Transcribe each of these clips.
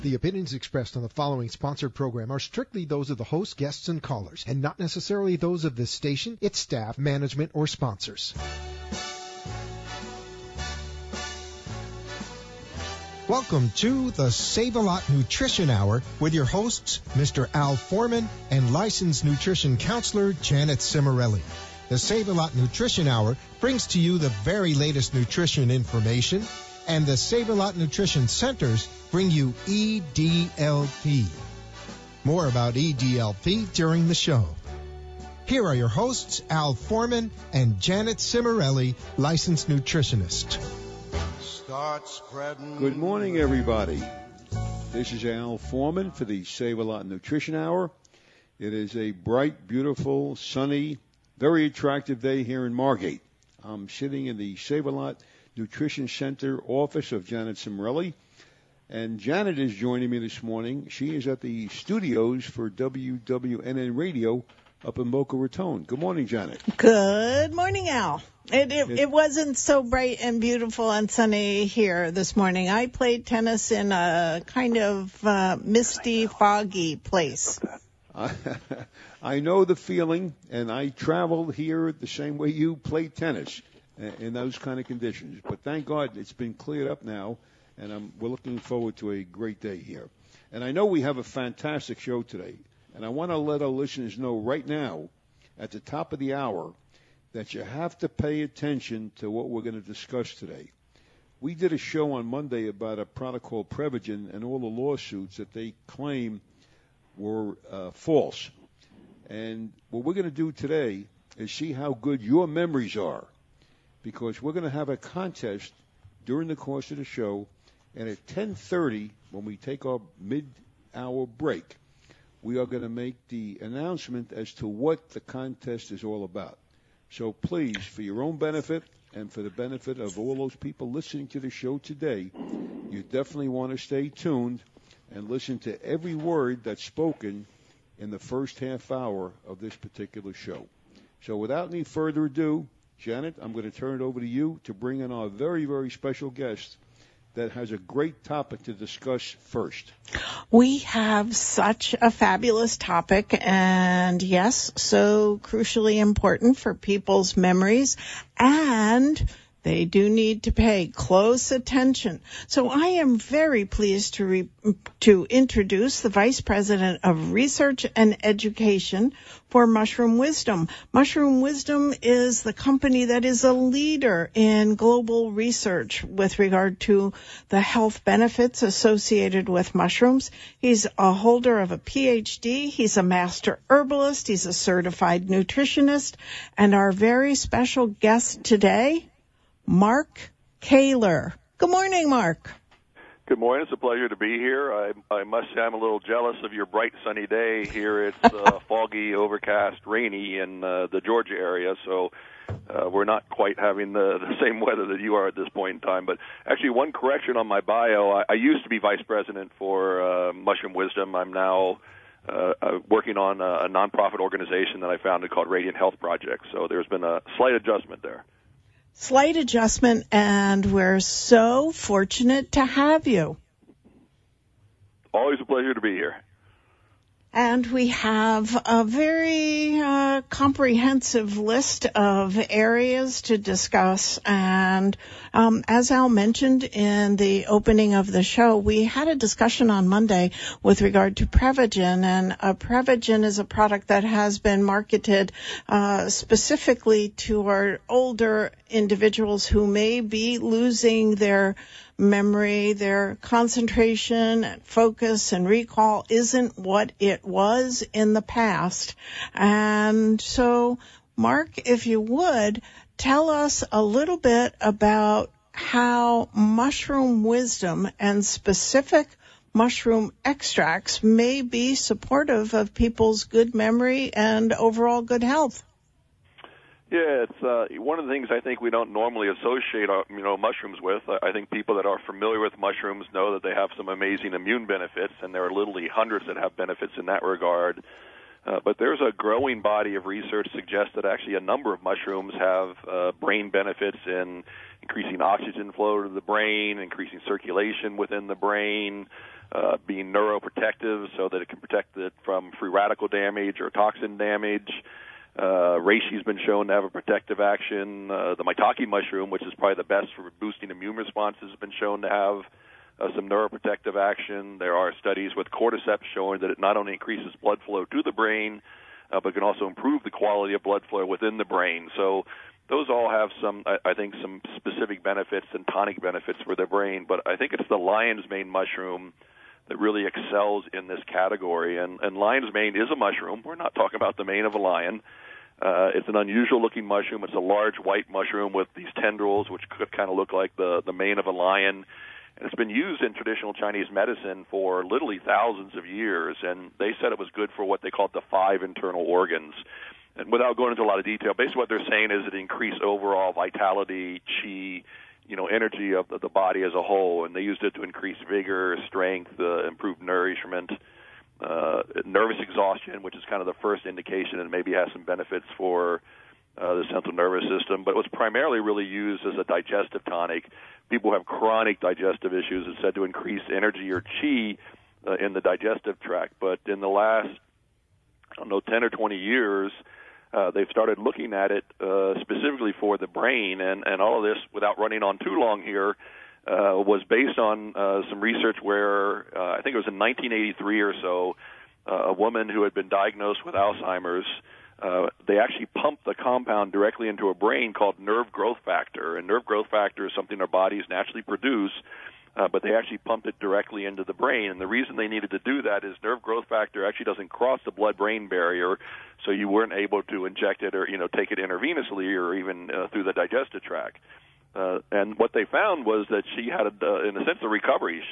The opinions expressed on the following sponsored program are strictly those of the host, guests, and callers, and not necessarily those of this station, its staff, management, or sponsors. Welcome to the Save-A-Lot Nutrition Hour with your hosts, Mr. Al Foreman and licensed nutrition counselor Janet Cimarelli. The Save-A-Lot Nutrition Hour brings to you the very latest nutrition information, and the Save-A-Lot Nutrition Centers bring you EDLP. More about EDLP during the show. Here are your hosts, Al Foreman and Janet Cimarelli, licensed nutritionist. Good morning, everybody. This is Al Foreman for the Save-A-Lot Nutrition Hour. It is a bright, beautiful, sunny, very attractive day here in Margate. I'm sitting in the Save-A-Lot Nutrition Center office of Janet Cimarelli. And Janet is joining me this morning. She is at the studios for WWNN Radio up in Boca Raton. Good morning, Janet. Good morning, Al. It wasn't so bright and beautiful and sunny here this morning. I played tennis in a kind of misty, foggy place. I know the feeling, and I traveled here the same way you played tennis in those kind of conditions. But thank God it's been cleared up now, and we're looking forward to a great day here. And I know we have a fantastic show today, and I want to let our listeners know right now, at the top of the hour, that you have to pay attention to what we're going to discuss today. We did a show on Monday about a product called Prevagen and all the lawsuits that they claim were false. And what we're going to do today is see how good your memories are, because we're going to have a contest during the course of the show, and at 10:30, when we take our mid-hour break, we are going to make the announcement as to what the contest is all about. So please, for your own benefit and for the benefit of all those people listening to the show today, you definitely want to stay tuned and listen to every word that's spoken in the first half hour of this particular show. So without any further ado, Janet, I'm going to turn it over to you to bring in our very, very special guest that has a great topic to discuss first. We have such a fabulous topic, and yes, so crucially important for people's memories, and they do need to pay close attention. So I am very pleased to introduce the Vice President of Research and Education for Mushroom Wisdom. Mushroom Wisdom is the company that is a leader in global research with regard to the health benefits associated with mushrooms. He's a holder of a PhD. He's a master herbalist. He's a certified nutritionist. And our very special guest today, Mark Kaler. Good morning, Mark. Good morning. It's a pleasure to be here. I must say I'm a little jealous of your bright sunny day. Here it's foggy, overcast, rainy in the Georgia area, so we're not quite having the same weather that you are at this point in time. But actually, one correction on my bio. I used to be vice president for Mushroom Wisdom. I'm now working on a nonprofit organization that I founded called Radiant Health Project. So there's been a slight adjustment there. Slight adjustment, and we're so fortunate to have you. Always a pleasure to be here. And we have a very comprehensive list of areas to discuss. And as Al mentioned in the opening of the show, we had a discussion on Monday with regard to Prevagen. And Prevagen is a product that has been marketed specifically to our older individuals who may be losing their memory, their concentration and focus and recall isn't what it was in the past. And so, Mark, if you would, tell us a little bit about how Mushroom Wisdom and specific mushroom extracts may be supportive of people's good memory and overall good health. Yeah, it's one of the things I think we don't normally associate, mushrooms with. I think people that are familiar with mushrooms know that they have some amazing immune benefits, and there are literally hundreds that have benefits in that regard. But there's a growing body of research suggests that actually a number of mushrooms have brain benefits in increasing oxygen flow to the brain, increasing circulation within the brain, being neuroprotective so that it can protect it from free radical damage or toxin damage. Reishi's been shown to have a protective action. The maitake mushroom, which is probably the best for boosting immune responses, has been shown to have some neuroprotective action. There are studies with cordyceps showing that it not only increases blood flow to the brain, but can also improve the quality of blood flow within the brain. So those all have some, I think, some specific benefits and tonic benefits for the brain. But I think it's the lion's mane mushroom that really excels in this category. And lion's mane is a mushroom. We're not talking about the mane of a lion. It's an unusual-looking mushroom. It's a large white mushroom with these tendrils, which could kind of look like the mane of a lion. And it's been used in traditional Chinese medicine for literally thousands of years, and they said it was good for what they called the 5 internal organs. And without going into a lot of detail, basically what they're saying is it increased overall vitality, qi, energy of the body as a whole, and they used it to increase vigor, strength, improve nourishment, nervous exhaustion, which is kind of the first indication, and maybe has some benefits for the central nervous system. But it was primarily really used as a digestive tonic. People who have chronic digestive issues. It's said to increase energy or qi in the digestive tract. But in the last, 10 or 20 years, they've started looking at it specifically for the brain, and all of this, without running on too long here, was based on some research where I think it was in 1983 or so, a woman who had been diagnosed with Alzheimer's, they actually pumped the compound directly into a brain called nerve growth factor, and nerve growth factor is something our bodies naturally produce, but they actually pumped it directly into the brain. And the reason they needed to do that is nerve growth factor actually doesn't cross the blood-brain barrier, so you weren't able to inject it or take it intravenously or even through the digestive tract. And what they found was that she had, in a sense, a recovery.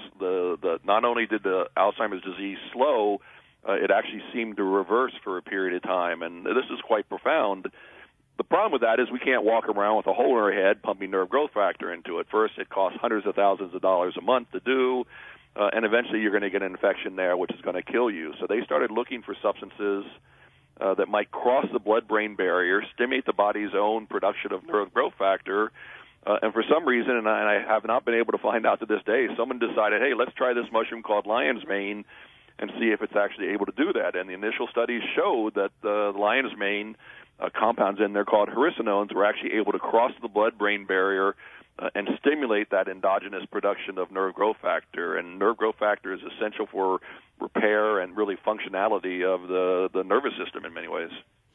Not only did the Alzheimer's disease slow, it actually seemed to reverse for a period of time, and this is quite profound. The problem with that is we can't walk around with a hole in our head pumping nerve growth factor into it. First, it costs hundreds of thousands of dollars a month to do, and eventually you're going to get an infection there, which is going to kill you. So they started looking for substances that might cross the blood-brain barrier, stimulate the body's own production of nerve growth factor, and for some reason, and I have not been able to find out to this day, someone decided, hey, let's try this mushroom called lion's mane and see if it's actually able to do that. And the initial studies showed that the lion's mane compounds in there called hericenones were actually able to cross the blood-brain barrier and stimulate that endogenous production of nerve growth factor. And nerve growth factor is essential for repair and really functionality of the nervous system in many ways.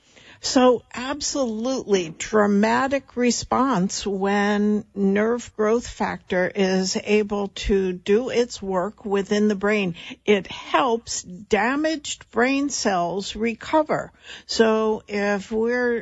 So absolutely dramatic response when nerve growth factor is able to do its work within the brain. It helps damaged brain cells recover. So if we're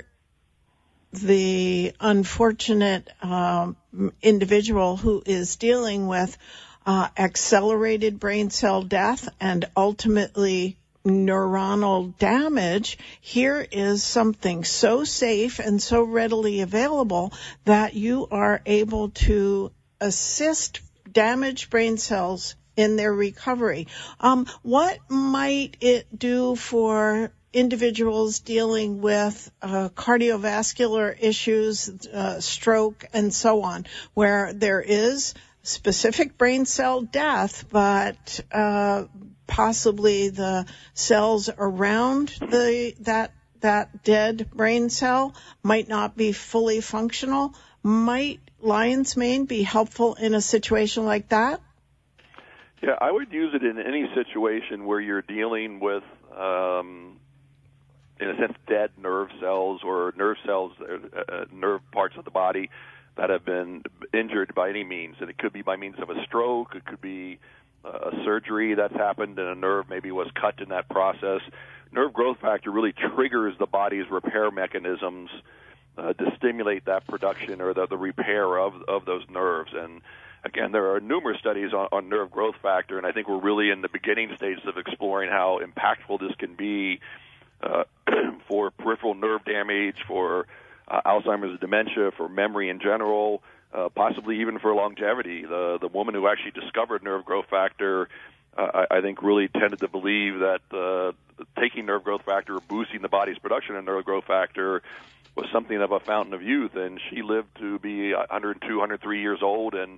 the unfortunate individual who is dealing with accelerated brain cell death and ultimately neuronal damage, here is something so safe and so readily available that you are able to assist damaged brain cells in their recovery. What might it do for individuals dealing with cardiovascular issues, stroke, and so on, where there is specific brain cell death, but possibly the cells around that dead brain cell might not be fully functional? Might lion's mane be helpful in a situation like that? Yeah, I would use it in any situation where you're dealing with, in a sense, dead nerve cells or nerve cells, nerve parts of the body that have been injured by any means. And it could be by means of a stroke. It could be a surgery that's happened and a nerve maybe was cut in that process. Nerve growth factor really triggers the body's repair mechanisms to stimulate that production or the repair of those nerves. And again, there are numerous studies on nerve growth factor, and I think we're really in the beginning stages of exploring how impactful this can be for peripheral nerve damage, for Alzheimer's, dementia, for memory in general, possibly even for longevity. The woman who actually discovered nerve growth factor, I think, really tended to believe that taking nerve growth factor, boosting the body's production of nerve growth factor, was something of a fountain of youth. And she lived to be 102, 103 years old, and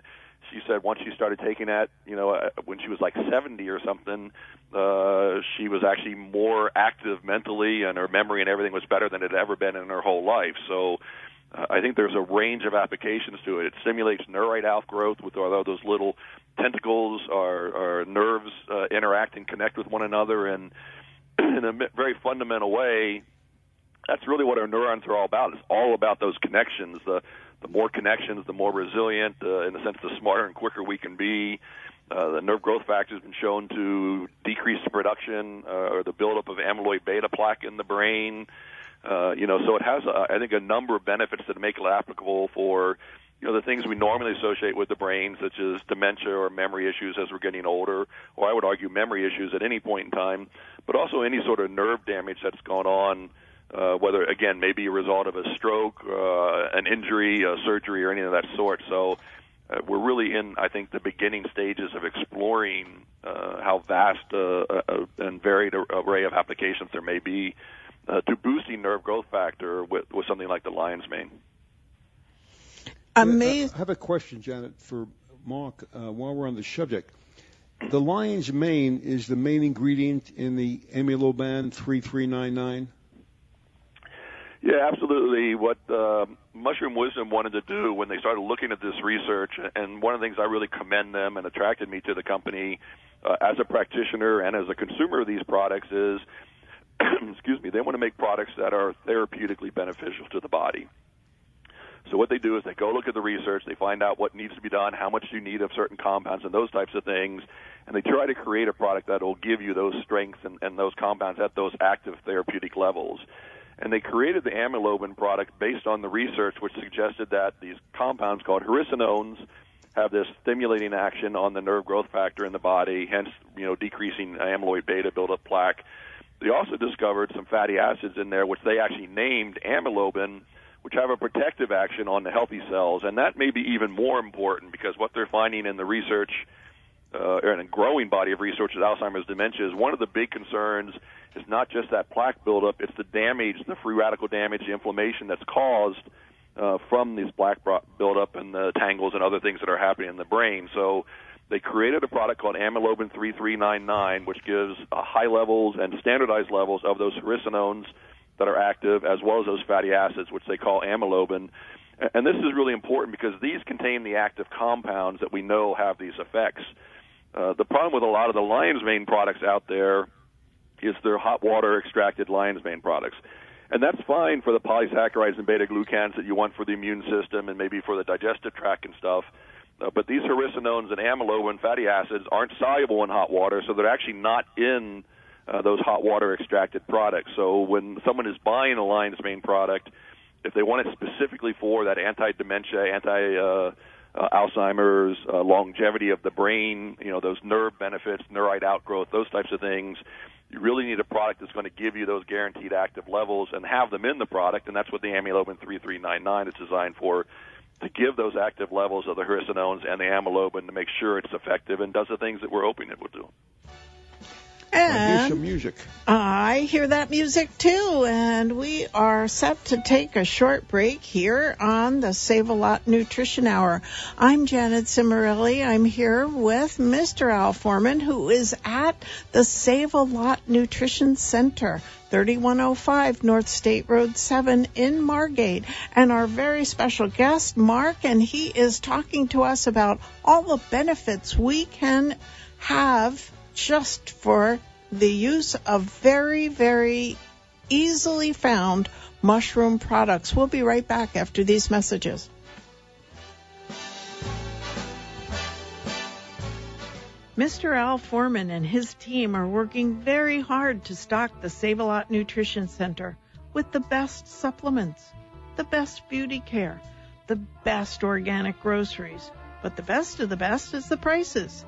she said once she started taking that, when she was like 70 or something, she was actually more active mentally, and her memory and everything was better than it had ever been in her whole life. So I think there's a range of applications to it. It stimulates neurite outgrowth with all those little tentacles or nerves interact and connect with one another, and in a very fundamental way, that's really what our neurons are all about. It's all about those connections. The more connections, the more resilient, in a sense, the smarter and quicker we can be. The nerve growth factor has been shown to decrease the production or the buildup of amyloid beta plaque in the brain. So it has, I think, a number of benefits that make it applicable for the things we normally associate with the brain, such as dementia or memory issues as we're getting older, or I would argue memory issues at any point in time, but also any sort of nerve damage that's gone on, whether, again, maybe a result of a stroke, an injury, a surgery, or anything of that sort. So we're really in, I think, the beginning stages of exploring how vast and varied array of applications there may be to boosting nerve growth factor with something like the lion's mane. Amazing. I have a question, Janet, for Mark, while we're on the subject. The lion's mane is the main ingredient in the Amyloban 3399? Yeah, absolutely. What Mushroom Wisdom wanted to do when they started looking at this research, and one of the things I really commend them and attracted me to the company as a practitioner and as a consumer of these products is, excuse me, they want to make products that are therapeutically beneficial to the body. So what they do is they go look at the research, they find out what needs to be done, how much you need of certain compounds and those types of things, and they try to create a product that will give you those strengths and those compounds at those active therapeutic levels. And they created the amylobin product based on the research which suggested that these compounds called hericenones have this stimulating action on the nerve growth factor in the body, hence, decreasing amyloid beta buildup plaque. They also discovered some fatty acids in there, which they actually named amylobin, which have a protective action on the healthy cells. And that may be even more important because what they're finding in the research, and a growing body of research with Alzheimer's dementia, is one of the big concerns is not just that plaque buildup, it's the damage, the free radical damage, the inflammation that's caused from these plaque buildup and the tangles and other things that are happening in the brain. So they created a product called Amylobin 3399, which gives high levels and standardized levels of those hericenones that are active, as well as those fatty acids, which they call amylobin. And this is really important because these contain the active compounds that we know have these effects. The problem with a lot of the lion's mane products out there is they're hot water extracted lion's mane products. And that's fine for the polysaccharides and beta-glucans that you want for the immune system and maybe for the digestive tract and stuff. But these hericenones and amylobin fatty acids aren't soluble in hot water, so they're actually not in those hot water extracted products. So when someone is buying a lion's mane product, if they want it specifically for that anti-dementia, Alzheimer's, longevity of the brain, those nerve benefits, neurite outgrowth, those types of things, you really need a product that's going to give you those guaranteed active levels and have them in the product, and that's what the Amylobin 3399 is designed for, to give those active levels of the hericenones and the amylobin to make sure it's effective and does the things that we're hoping it will do. And here's some music. I hear that music too, and we are set to take a short break here on the Save-A-Lot Nutrition Hour. I'm Janet Cimarelli. I'm here with Mr. Al Foreman, who is at the Save-A-Lot Nutrition Center, 3105 North State Road 7 in Margate, and our very special guest, Mark, and he is talking to us about all the benefits we can have just for the use of very, very easily found mushroom products. We'll be right back after these messages. Mr. Al Foreman and his team are working very hard to stock the Save-A-Lot Nutrition Center with the best supplements, the best beauty care, the best organic groceries. But the best of the best is the prices.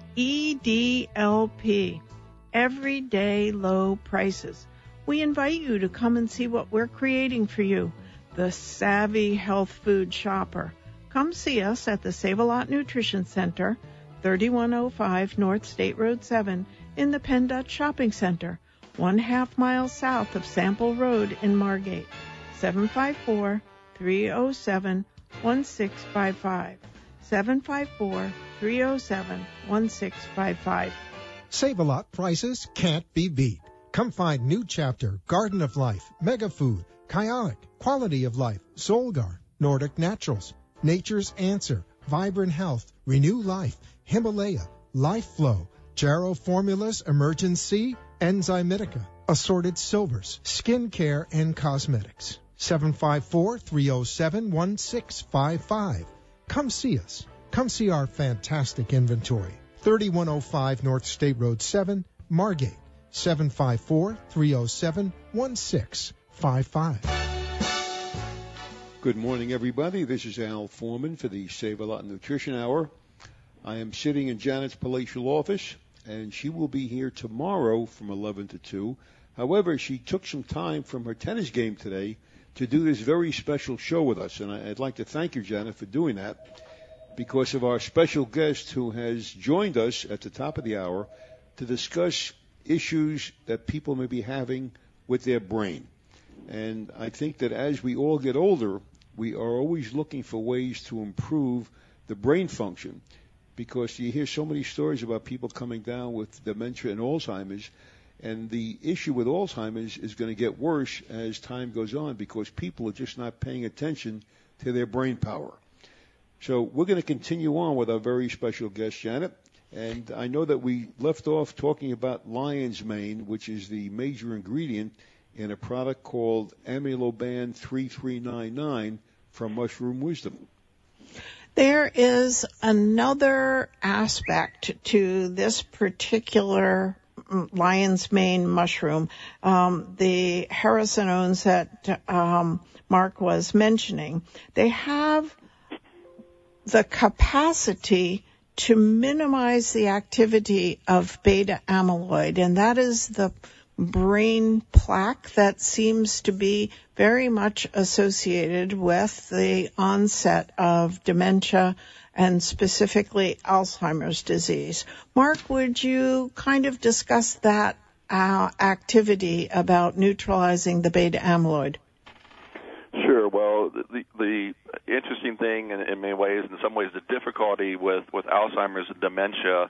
EDLP, everyday low prices. We invite you to come and see what we're creating for you, the savvy health food shopper. Come see us at the Save-A-Lot Nutrition Center, 3105 North State Road 7 in the Penn Dutch Shopping Center, 1/2 mile south of Sample Road in Margate, 754-307-1655. 754-307-1655. Save-A-Lot prices can't be beat. Come find New Chapter, Garden of Life, Mega Food, Kyonic, Quality of Life, Solgar, Nordic Naturals, Nature's Answer, Vibrant Health, Renew Life, Himalaya, Life Flow, Jarrow Formulas, Emergency, Enzymatica, Assorted Silvers, Skin Care and Cosmetics. 754-307-1655. Come see us. Come see our fantastic inventory. 3105 North State Road 7, Margate. 754-307-1655. Good morning, everybody. This is Al Foreman for the Save-A-Lot Nutrition Hour. I am sitting in Janet's palatial office, and she will be here tomorrow from 11 to 2. However, she took some time from her tennis game today to do this very special show with us, and I'd like to thank you, Janet, for doing that because of our special guest who has joined us at the top of the hour to discuss issues that people may be having with their brain. And I think that as we all get older, we are always looking for ways to improve the brain function, because you hear so many stories about people coming down with dementia and Alzheimer's, and the issue with Alzheimer's is going to get worse as time goes on because people are just not paying attention to their brain power. So we're going to continue on with our very special guest, Janet. And I know that we left off talking about lion's mane, which is the major ingredient in a product called Amyloban 3399 from Mushroom Wisdom. There is another aspect to this particular lion's mane mushroom, the Harrisinones that Mark was mentioning. They have the capacity to minimize the activity of beta amyloid, and that is the brain plaque that seems to be very much associated with the onset of dementia and specifically Alzheimer's disease. Mark, would you kind of discuss that activity about neutralizing the beta amyloid? Sure. Well, the interesting thing in many ways, in some ways the difficulty with Alzheimer's and dementia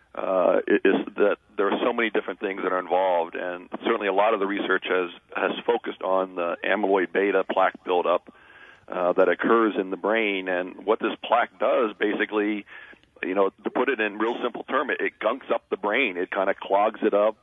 is that there are so many different things that are involved, and certainly a lot of the research has focused on the amyloid beta plaque buildup that occurs in the brain. And what this plaque does, basically, to put it in real simple terms, it gunks up the brain. It kind of clogs it up.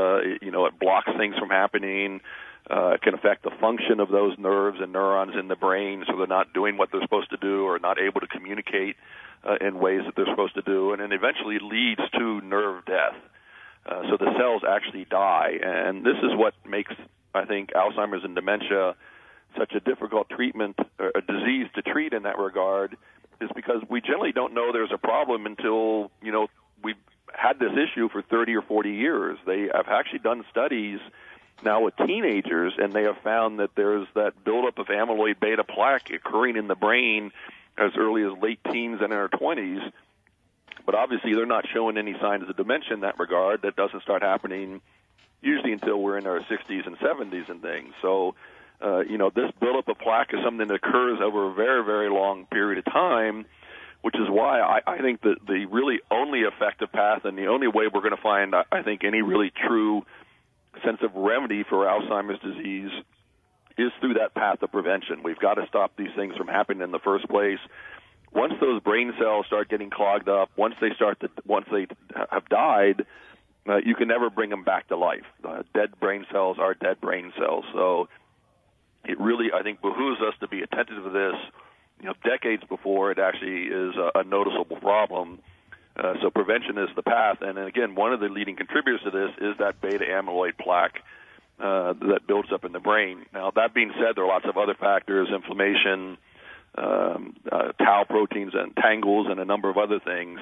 It blocks things from happening. It can affect the function of those nerves and neurons in the brain, so they're not doing what they're supposed to do or not able to communicate in ways that they're supposed to do, and it eventually leads to nerve death. So the cells actually die, and this is what makes, I think, Alzheimer's and dementia such a difficult treatment, or a disease to treat in that regard, is because we generally don't know there's a problem until, we've had this issue for 30 or 40 years. They have actually done studies now with teenagers, and they have found that there's that buildup of amyloid beta plaque occurring in the brain as early as late teens and in our 20s. But obviously they're not showing any signs of dementia in that regard. That doesn't start happening usually until we're in our 60s and 70s and things. So, this buildup of plaque is something that occurs over a very, very long period of time, which is why I think that the really only effective path and the only way we're going to find, I think, any really true sense of remedy for Alzheimer's disease is through that path of prevention. We've got to stop these things from happening in the first place. Once those brain cells start getting clogged up, once they have died, you can never bring them back to life. Dead brain cells are dead brain cells. So it really, I think, behooves us to be attentive to this, decades before it actually is a noticeable problem. So prevention is the path. And again, one of the leading contributors to this is that beta amyloid plaque that builds up in the brain. Now, that being said, there are lots of other factors, inflammation, tau proteins and tangles, and a number of other things.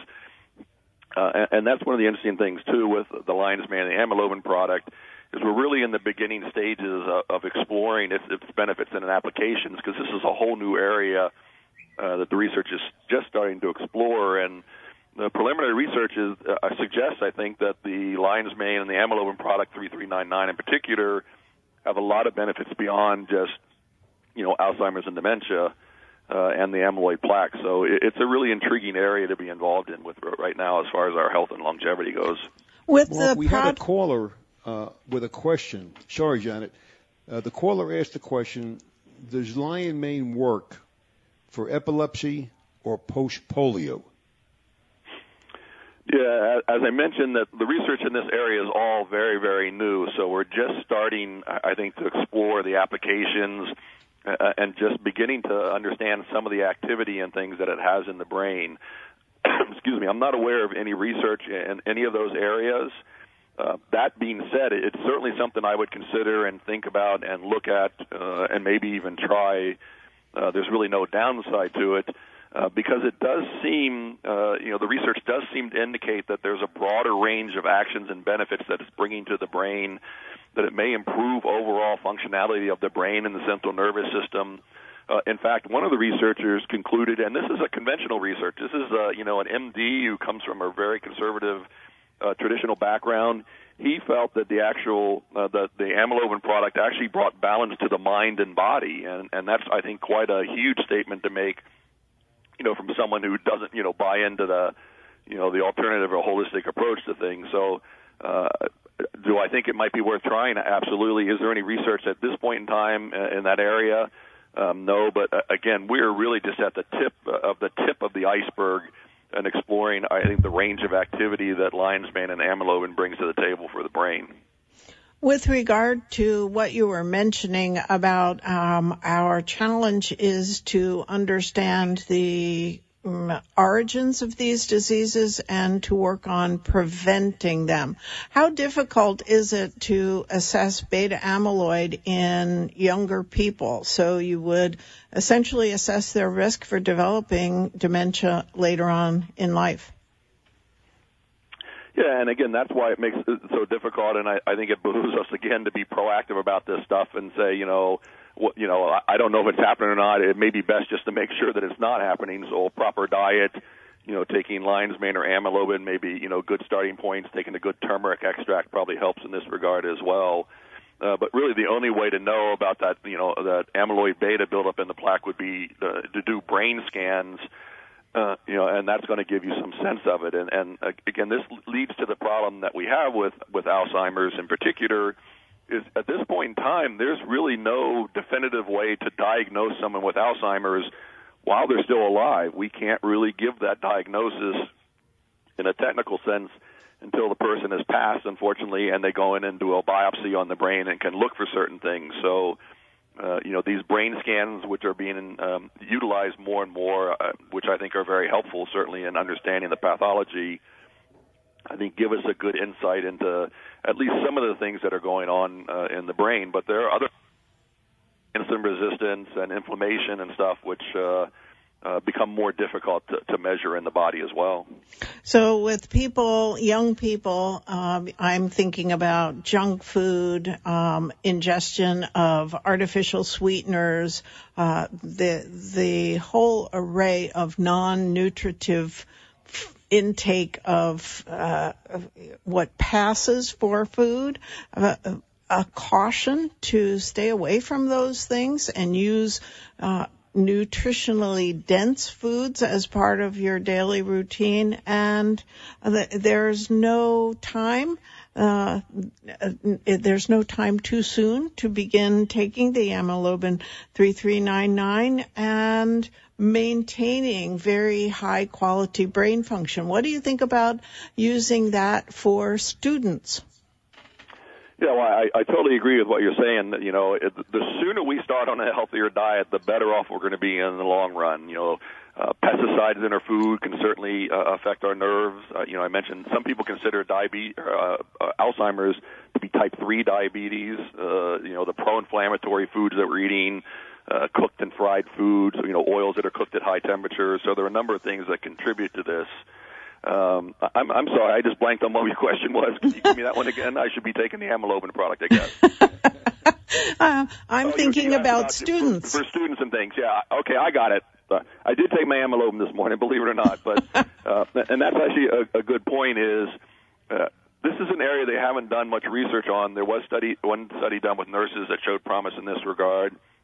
And that's one of the interesting things, too, with the lion's mane and the amylobin product, is we're really in the beginning stages of exploring its benefits and applications, because this is a whole new area that the research is just starting to explore. And the preliminary research suggests, I think, that the lion's mane and the amylobin product 3399 in particular have a lot of benefits beyond just, Alzheimer's and dementia. and the amyloid plaque. So it's a really intriguing area to be involved in with right now as far as our health and longevity goes. With Mark, we had a caller with a question. Sorry, Janet. The caller asked the question, does Lion Mane work for epilepsy or post-polio? Yeah, as I mentioned, that the research in this area is all very, very new. So we're just starting, I think, to explore the applications and just beginning to understand some of the activity and things that it has in the brain. Excuse me, I'm not aware of any research in any of those areas. That being said, it's certainly something I would consider and think about and look at and maybe even try. There's really no downside to it. Because it does seem, the research does seem to indicate that there's a broader range of actions and benefits that it's bringing to the brain, that it may improve overall functionality of the brain and the central nervous system. In fact, one of the researchers concluded, and this is a conventional research, this is, an MD who comes from a very conservative traditional background. He felt that the amyloidin product actually brought balance to the mind and body, and that's, I think, quite a huge statement to make, from someone who doesn't, buy into the alternative or holistic approach to things. So, do I think it might be worth trying? Absolutely. Is there any research at this point in time in that area? No, but again, we're really just at the tip of the iceberg and exploring, I think, the range of activity that lion's mane and amyloidin brings to the table for the brain. With regard to what you were mentioning about our challenge is to understand the origins of these diseases and to work on preventing them. How difficult is it to assess beta amyloid in younger people? So you would essentially assess their risk for developing dementia later on in life. Yeah, and again, that's why it makes it so difficult, and I think it behooves us, again, to be proactive about this stuff and say, I don't know if it's happening or not. It may be best just to make sure that it's not happening, so a proper diet, taking lion's mane or amyloidin, maybe, good starting points, taking a good turmeric extract probably helps in this regard as well. But really the only way to know about that, that amyloid beta buildup in the plaque would be to do brain scans, and that's going to give you some sense of it. And again, this leads to the problem that we have with Alzheimer's in particular, is at this point in time, there's really no definitive way to diagnose someone with Alzheimer's while they're still alive. We can't really give that diagnosis in a technical sense until the person has passed, unfortunately, and they go in and do a biopsy on the brain and can look for certain things. So, these brain scans, which are being utilized more and more, which I think are very helpful, certainly in understanding the pathology, I think give us a good insight into at least some of the things that are going on in the brain. But there are other insulin resistance and inflammation and stuff which become more difficult to measure in the body as well. So with young people, I'm thinking about junk food, ingestion of artificial sweeteners, the whole array of non-nutritive intake of what passes for food, a caution to stay away from those things and use nutritionally dense foods as part of your daily routine, and there's no time too soon to begin taking the amyloidin 3399 and maintaining very high quality brain function. What do you think about using that for students? Yeah, well, I totally agree with what you're saying. The sooner we start on a healthier diet, the better off we're going to be in the long run. Pesticides in our food can certainly affect our nerves. I mentioned some people consider Alzheimer's to be type 3 diabetes. The pro-inflammatory foods that we're eating, cooked and fried foods, oils that are cooked at high temperatures. So there are a number of things that contribute to this. I'm sorry, I just blanked on what your question was. Can you give me that one again? I should be taking the amyloidin product, I guess. I'm thinking about students. For students and things, yeah. Okay, I got it. I did take my amyloidin this morning, believe it or not. But and that's actually a good point is this is an area they haven't done much research on. There was one study done with nurses that showed promise in this regard.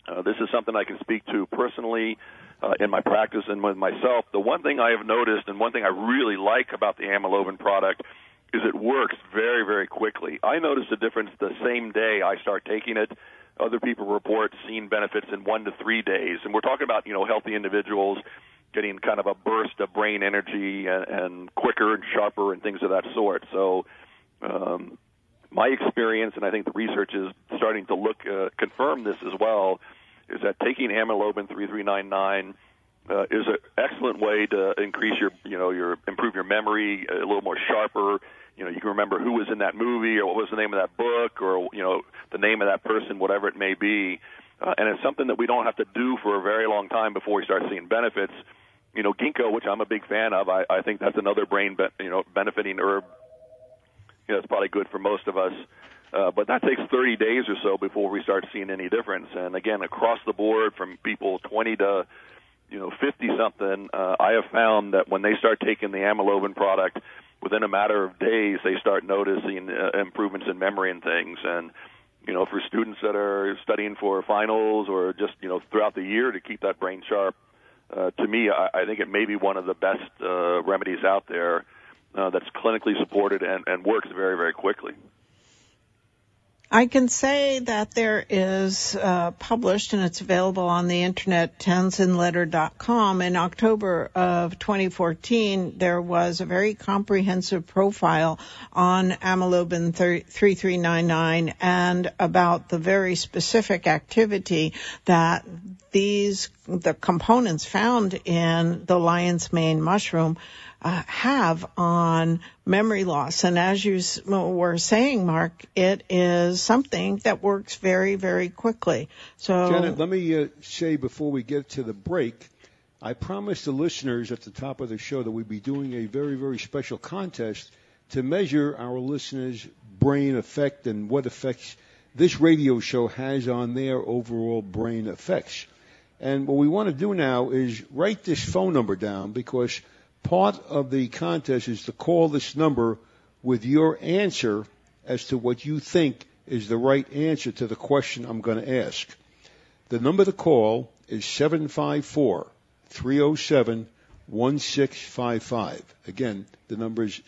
This is something I can speak to personally in my practice and with myself. The one thing I have noticed and one thing I really like about the amylobin product is it works very, very quickly. I noticed a difference the same day I start taking it. Other people report seeing benefits in 1 to 3 days. And we're talking about, healthy individuals getting kind of a burst of brain energy and quicker and sharper and things of that sort. So my experience, and I think the research is starting to confirm this as well, is that taking amylobin 3399 is an excellent way to increase improve your memory, a little more sharper. You can remember who was in that movie or what was the name of that book or, the name of that person, whatever it may be. And it's something that we don't have to do for a very long time before we start seeing benefits. Ginkgo, which I'm a big fan of, I think that's another brain, benefiting herb. It's probably good for most of us. But that takes 30 days or so before we start seeing any difference. And again, across the board from people 20 to, 50-something, I have found that when they start taking the amylobin product, within a matter of days, they start noticing improvements in memory and things. And, for students that are studying for finals or just, throughout the year to keep that brain sharp, to me, I think it may be one of the best remedies out there that's clinically supported and works very, very quickly. I can say that there is published, and it's available on the internet, TownsendLetter.com. In October of 2014, there was a very comprehensive profile on amylobin 3399 and about the very specific activity that the components found in the lion's mane mushroom have on memory loss. And as you were saying, Mark, it is something that works very, very quickly. So, Janet, let me say before we get to the break, I promised the listeners at the top of the show that we'd be doing a very, very special contest to measure our listeners' brain effect and what effects this radio show has on their overall brain effects. And what we want to do now is write this phone number down, because part of the contest is to call this number with your answer as to what you think is the right answer to the question I'm going to ask. The number to call is 754-307-1655. Again, the number is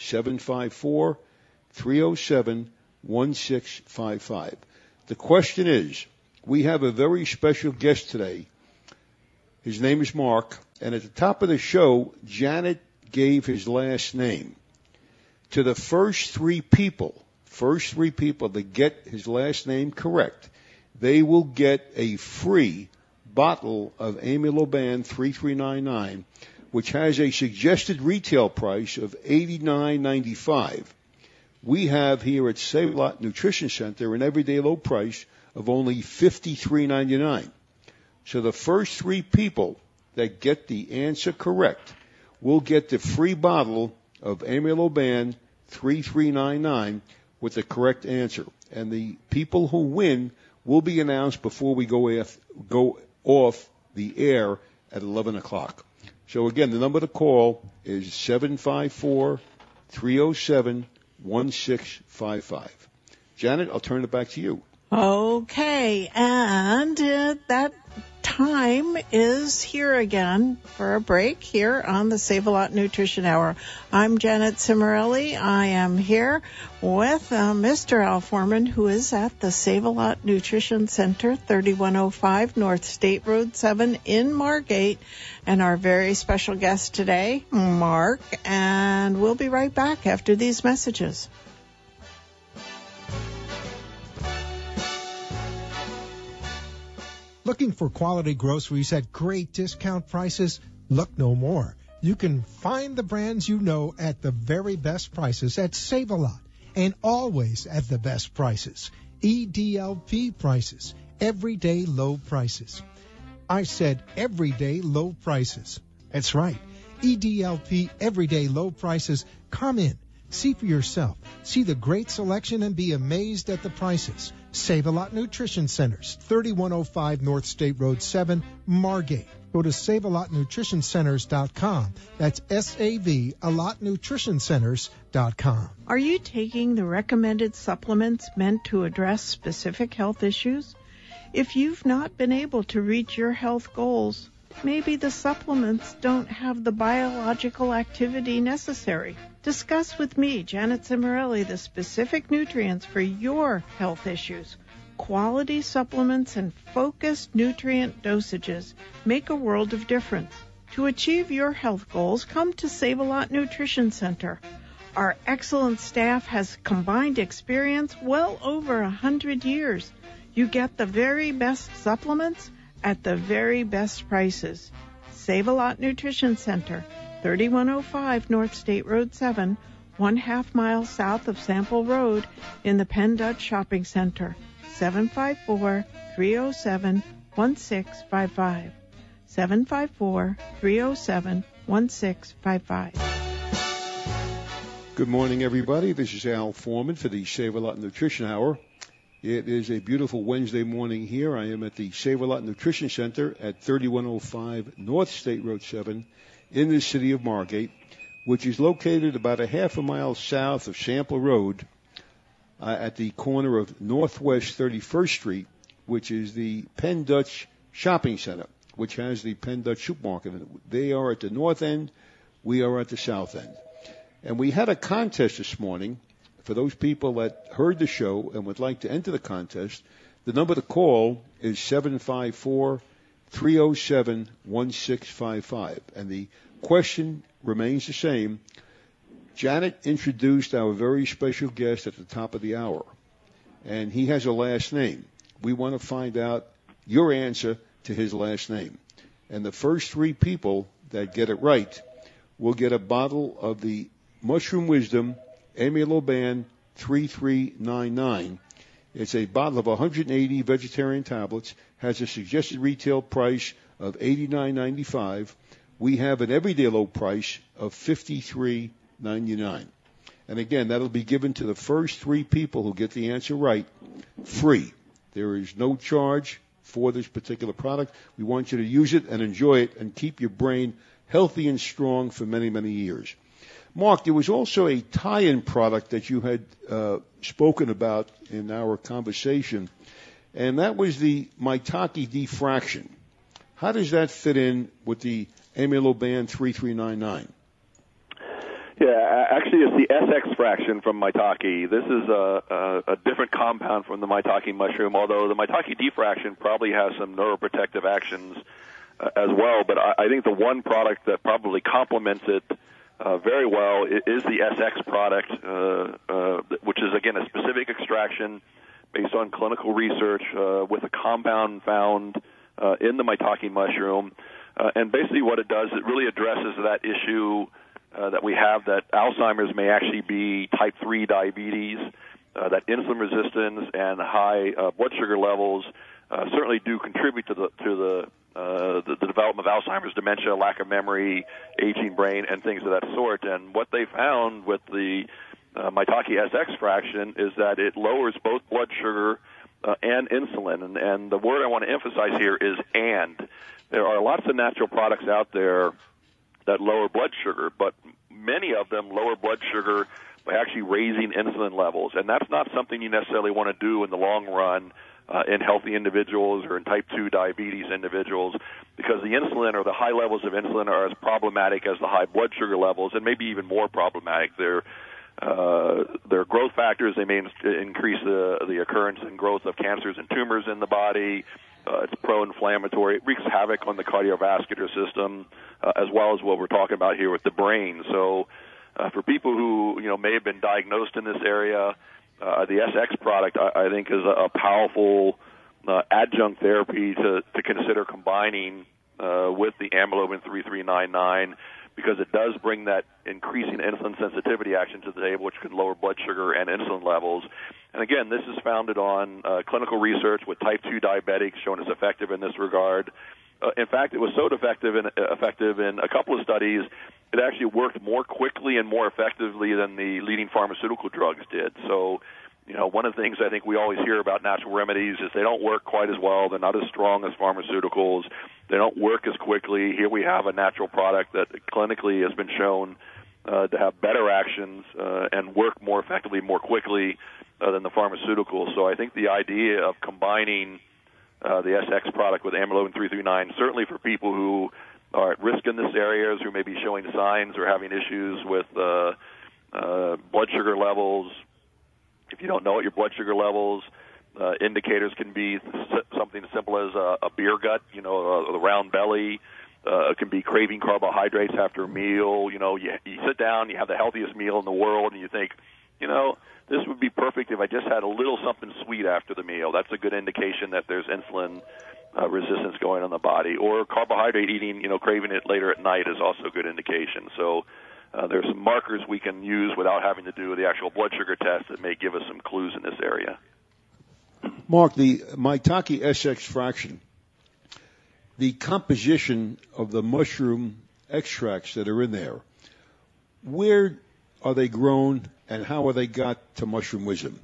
754-307-1655. The question is, we have a very special guest today. His name is Mark. And at the top of the show, Janet gave his last name. To the first three people that get his last name correct, they will get a free bottle of Amyloban 3399, which has a suggested retail price of $89.95. We have here at Save-A-Lot Nutrition Center an everyday low price of only $53.99. So the first three people that get the answer correct will get the free bottle of Amyloban 3399 with the correct answer. And the people who win will be announced before we go off the air at 11 o'clock. So again, the number to call is 754-307-1655. Janet, I'll turn it back to you. Okay, and that time is here again for a break here on the Save-A-Lot Nutrition Hour. I'm Janet Cimarelli. I am here with Mr. Al Foreman, who is at the Save-A-Lot Nutrition Center, 3105 North State Road 7 in Margate, and our very special guest today, Mark, and we'll be right back after these messages. Looking for quality groceries at great discount prices? Look no more. You can find the brands you know at the very best prices at Save-A-Lot, and always at the best prices. EDLP prices, everyday low prices. I said everyday low prices. That's right. EDLP everyday low prices. Come in. See for yourself. See the great selection and be amazed at the prices. Save-A-Lot Nutrition Centers, 3105 North State Road 7, Margate. Go to SaveALotNutritionCenters.com. That's SAVALotNutritionCenters.com. Are you taking the recommended supplements meant to address specific health issues? If you've not been able to reach your health goals, maybe the supplements don't have the biological activity necessary. Discuss with me, Janet Cimarelli, the specific nutrients for your health issues. Quality supplements and focused nutrient dosages make a world of difference. To achieve your health goals, come to Save-A-Lot Nutrition Center. Our excellent staff has combined experience well over 100 years. You get the very best supplements at the very best prices. Save-A-Lot Nutrition Center, 3105 North State Road 7, 1/2 mile south of Sample Road in the Penn Dutch Shopping Center, 754-307-1655. 754-307-1655. Good morning, everybody. This is Al Foreman for the Save-A-Lot Nutrition Hour. It is a beautiful Wednesday morning here. I am at the Save-A-Lot Nutrition Center at 3105 North State Road 7 in the city of Margate, which is located about a 1/2 mile south of Sample Road at the corner of Northwest 31st Street, which is the Penn Dutch Shopping Center, which has the Penn Dutch Supermarket in it. They are at the north end. We are at the south end. And we had a contest this morning. For those people that heard the show and would like to enter the contest, the number to call is 754-307-1655. And the question remains the same. Janet introduced our very special guest at the top of the hour, and he has a last name. We want to find out your answer to his last name. And the first 3 people that get it right will get a bottle of the Mushroom Wisdom Amyloban 3399. It's a bottle of 180 vegetarian tablets, has a suggested retail price of $89.95. We have an everyday low price of $53.99. And again, that'll be given to the first 3 people who get the answer right, free. There is no charge for this particular product. We want you to use it and enjoy it and keep your brain healthy and strong for many, many years. Mark, there was also a tie-in product that you had spoken about in our conversation, and that was the Maitake Defraction. How does that fit in with the Amyloban 3399? Yeah, actually, it's the SX fraction from Maitake. This is a different compound from the Maitake mushroom, although the Maitake Defraction probably has some neuroprotective actions as well. But I think the one product that probably complements it very well is the SX product, which is, again, a specific extraction based on clinical research with a compound found in the Maitake mushroom. And basically what it does, it really addresses that issue that we have, that Alzheimer's may actually be type 3 diabetes, that insulin resistance and high blood sugar levels certainly do contribute to the development of Alzheimer's, dementia, lack of memory, aging brain, and things of that sort. And what they found with the Maitake SX fraction is that it lowers both blood sugar and insulin. And the word I want to emphasize here is and. There are lots of natural products out there that lower blood sugar, but many of them lower blood sugar by actually raising insulin levels. And that's not something you necessarily want to do in the long run in healthy individuals or in type 2 diabetes individuals, because the insulin or the high levels of insulin are as problematic as the high blood sugar levels, and maybe even more problematic. They're growth factors. They may increase the occurrence and growth of cancers and tumors in the body. It's pro-inflammatory. It wreaks havoc on the cardiovascular system, as well as what we're talking about here with the brain. So for people who may have been diagnosed in this area, the SX product, I think, is a powerful adjunct therapy to consider combining with the Amyloban 3399, because it does bring that increasing insulin sensitivity action to the table, which can lower blood sugar and insulin levels. And again, this is founded on clinical research with type 2 diabetics showing it's effective in this regard. In fact, it was so effective in a couple of studies, it actually worked more quickly and more effectively than the leading pharmaceutical drugs did. So, one of the things I think we always hear about natural remedies is they don't work quite as well. They're not as strong as pharmaceuticals. They don't work as quickly. Here we have a natural product that clinically has been shown to have better actions and work more effectively, more quickly than the pharmaceuticals. So I think the idea of combining the SX product with amylodipine 339, certainly for people who are at risk in this area, who may be showing signs or having issues with blood sugar levels. If you don't know what your blood sugar levels, indicators can be something as simple as a beer gut, a round belly. It can be craving carbohydrates after a meal. You sit down, you have the healthiest meal in the world, and you think, this would be perfect if I just had a little something sweet after the meal. That's a good indication that there's insulin resistance going on in the body. Or carbohydrate eating, craving it later at night is also a good indication. So there's some markers we can use without having to do the actual blood sugar test that may give us some clues in this area. Mark, the Maitake SX fraction, the composition of the mushroom extracts that are in there, where are they grown and how are they got to Mushroom Wisdom?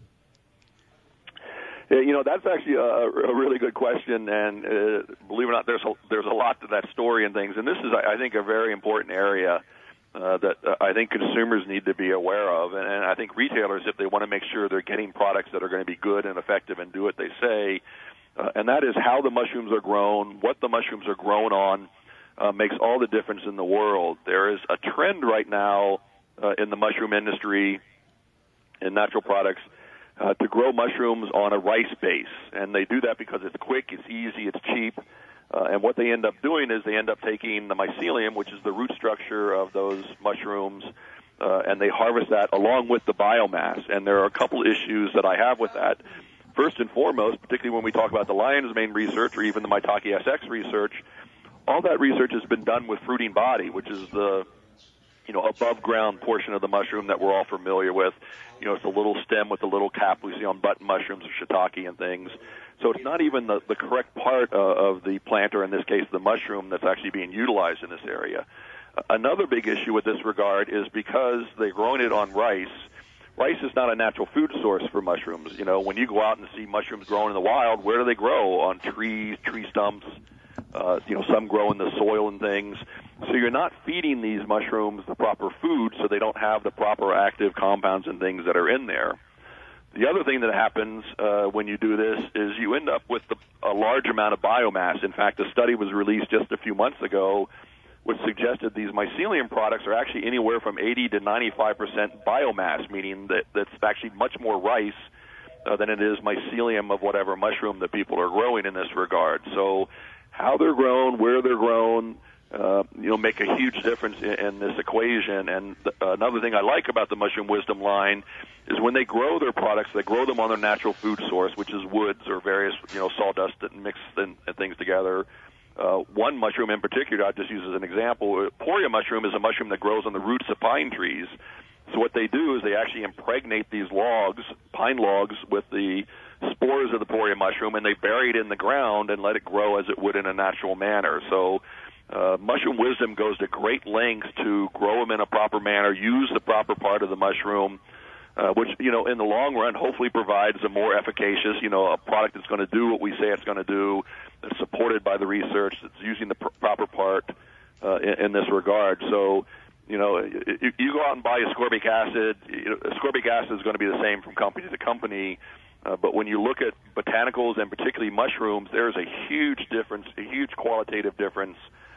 Yeah, that's actually a really good question, and believe it or not, there's a lot to that story and things, and this is, I think, a very important area that I think consumers need to be aware of, and I think retailers, if they want to make sure they're getting products that are going to be good and effective and do what they say, and that is how the mushrooms are grown, what the mushrooms are grown on, makes all the difference in the world. There is a trend right now in the mushroom industry, in natural products, to grow mushrooms on a rice base, and they do that because it's quick, it's easy, it's cheap, and what they end up doing is they end up taking the mycelium, which is the root structure of those mushrooms, and they harvest that along with the biomass, and there are a couple issues that I have with that. First and foremost, particularly when we talk about the lion's mane research or even the Maitake SX research, all that research has been done with fruiting body, which is the above ground portion of the mushroom that we're all familiar with. It's a little stem with a little cap we see on button mushrooms or shiitake and things. So it's not even the correct part of the plant, or in this case the mushroom, that's actually being utilized in this area. Another big issue with this regard is because they're growing it on rice. Rice is not a natural food source for mushrooms. When you go out and see mushrooms growing in the wild, where do they grow? On trees, tree stumps. Some grow in the soil and things. So you're not feeding these mushrooms the proper food, so they don't have the proper active compounds and things that are in there. The other thing that happens when you do this is you end up with a large amount of biomass. In fact, a study was released just a few months ago which suggested these mycelium products are actually anywhere from 80 to 95% biomass, meaning that that's actually much more rice than it is mycelium of whatever mushroom that people are growing in this regard. So how they're grown, where they're grown, make a huge difference in this equation. And another thing I like about the Mushroom Wisdom line is when they grow their products, they grow them on their natural food source, which is woods or various, sawdust that mix and things together. One mushroom in particular, I'll just use as an example, Poria mushroom is a mushroom that grows on the roots of pine trees. So what they do is they actually impregnate these logs, pine logs, with the spores of the Poria mushroom, and they bury it in the ground and let it grow as it would in a natural manner. So Mushroom Wisdom goes to great lengths to grow them in a proper manner, use the proper part of the mushroom, which, in the long run, hopefully provides a more efficacious, a product that's going to do what we say it's going to do, that's supported by the research, that's using the proper part in this regard. So, you go out and buy ascorbic acid. Ascorbic acid is going to be the same from company to company. But when you look at botanicals and particularly mushrooms, there's a huge difference, a huge qualitative difference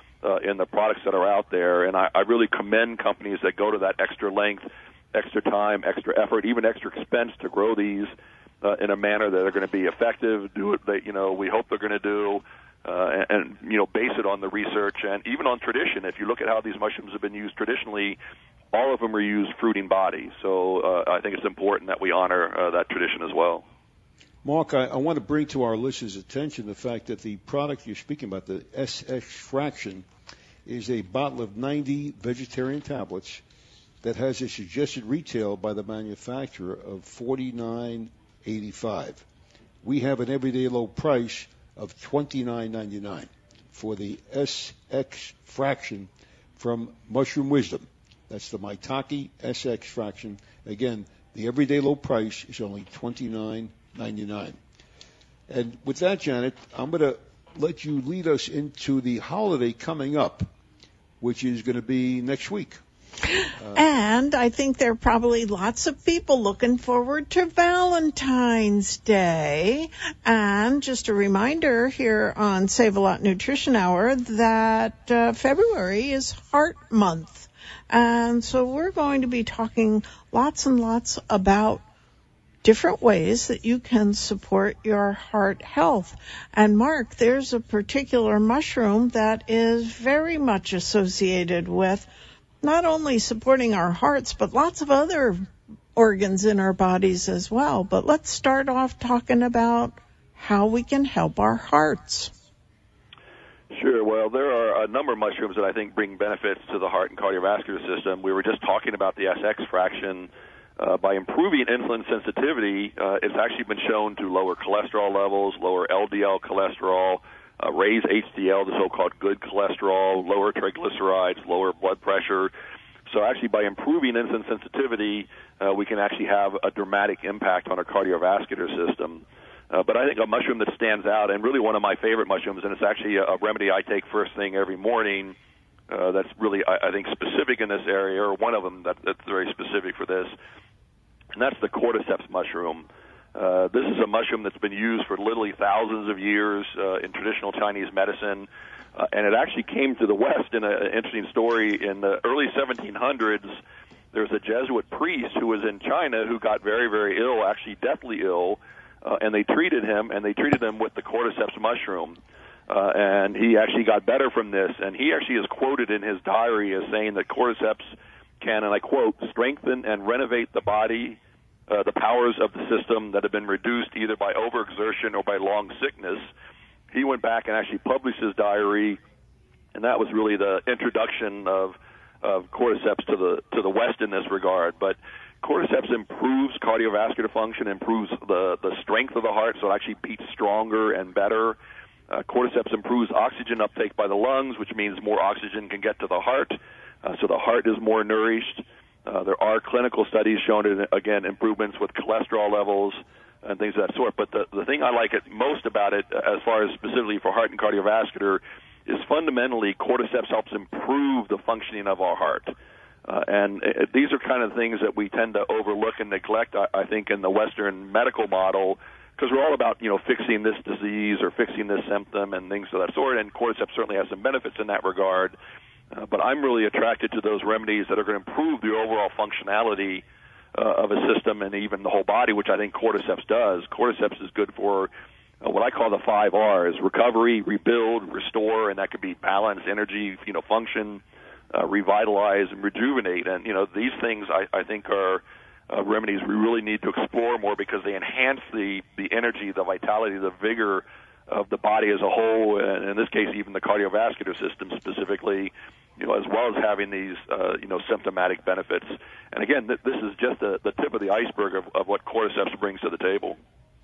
in the products that are out there. And I really commend companies that go to that extra length, extra time, extra effort, even extra expense to grow these in a manner that are going to be effective, do what they, we hope they're going to do, and base it on the research and even on tradition. If you look at how these mushrooms have been used traditionally, all of them are used fruiting body. So I think it's important that we honor that tradition as well. Mark, I want to bring to our listeners' attention the fact that the product you're speaking about, the SX fraction, is a bottle of 90 vegetarian tablets that has a suggested retail by the manufacturer of $49.85. We have an everyday low price of $29.99 for the SX fraction from Mushroom Wisdom. That's the Maitake SX fraction. Again, the everyday low price is only $29.99. And with that, Janet, I'm going to let you lead us into the holiday coming up, which is going to be next week. And I think there are probably lots of people looking forward to Valentine's Day. And just a reminder here on Save-A-Lot Nutrition Hour that February is Heart Month. And so we're going to be talking lots and lots about different ways that you can support your heart health. And Mark, there's a particular mushroom that is very much associated with not only supporting our hearts, but lots of other organs in our bodies as well. But let's start off talking about how we can help our hearts. Sure. Well, there are a number of mushrooms that I think bring benefits to the heart and cardiovascular system. We were just talking about the SX fraction. By improving insulin sensitivity, it's actually been shown to lower cholesterol levels, lower LDL cholesterol, raise HDL, the so-called good cholesterol, lower triglycerides, lower blood pressure. So actually by improving insulin sensitivity, we can actually have a dramatic impact on our cardiovascular system. But I think a mushroom that stands out, and really one of my favorite mushrooms, and it's actually a remedy I take first thing every morning, that's really, I think, specific in this area, or one of them that's very specific for this, and that's the cordyceps mushroom. This is a mushroom that's been used for literally thousands of years in traditional Chinese medicine, and it actually came to the West in an interesting story. In the early 1700s, there was a Jesuit priest who was in China who got very, very ill, actually deathly ill, and they treated him with the cordyceps mushroom. And he actually got better from this, and he actually is quoted in his diary as saying that cordyceps can, and I quote, strengthen and renovate the body, the powers of the system that have been reduced either by overexertion or by long sickness. He went back and actually published his diary, and that was really the introduction of cordyceps to the West in this regard. But cordyceps improves cardiovascular function, improves the strength of the heart, so it actually beats stronger and better. Cordyceps improves oxygen uptake by the lungs, which means more oxygen can get to the heart, so the heart is more nourished. There are clinical studies showing, again, improvements with cholesterol levels and things of that sort. But the thing I like it most about it, as far as specifically for heart and cardiovascular, is fundamentally cordyceps helps improve the functioning of our heart. And these are kind of things that we tend to overlook and neglect, I think, in the Western medical model, because we're all about, fixing this disease or fixing this symptom and things of that sort, and cordyceps certainly has some benefits in that regard. But I'm really attracted to those remedies that are going to improve the overall functionality of a system and even the whole body, which I think cordyceps does. Cordyceps is good for what I call the 5 R's: recovery, rebuild, restore, and that could be balance, energy, function, revitalize, and rejuvenate. And, these things I think are remedies we really need to explore more, because they enhance the energy, the vitality, the vigor of the body as a whole, and in this case even the cardiovascular system specifically, as well as having these symptomatic benefits. And again, this is just the tip of the iceberg of what cordyceps brings to the table.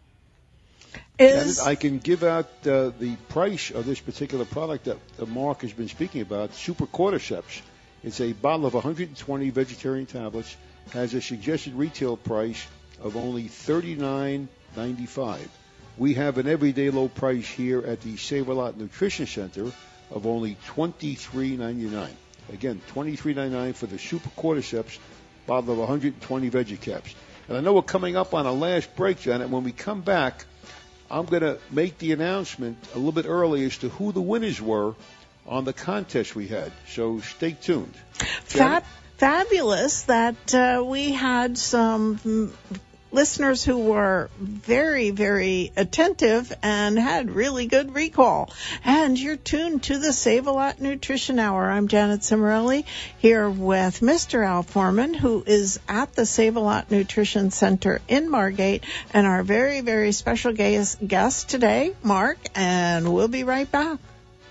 I can give out the price of this particular product that Mark has been speaking about, Super Cordyceps. It's a bottle of 120 vegetarian tablets, has a suggested retail price of only $39.95. We have an everyday low price here at the Save-A-Lot Nutrition Center of only $23.99. Again, $23.99 for the Super Cordyceps bottle of 120 VeggieCaps. And I know we're coming up on our last break, Janet. When we come back, I'm going to make the announcement a little bit early as to who the winners were on the contest we had. So stay tuned. Fabulous that we had some listeners who were very, very attentive and had really good recall. And you're tuned to the Save-A-Lot Nutrition Hour. I'm Janet Cimarelli here with Mr. Al Foreman, who is at the Save-A-Lot Nutrition Center in Margate, and our very, very special guest today, Mark, and we'll be right back.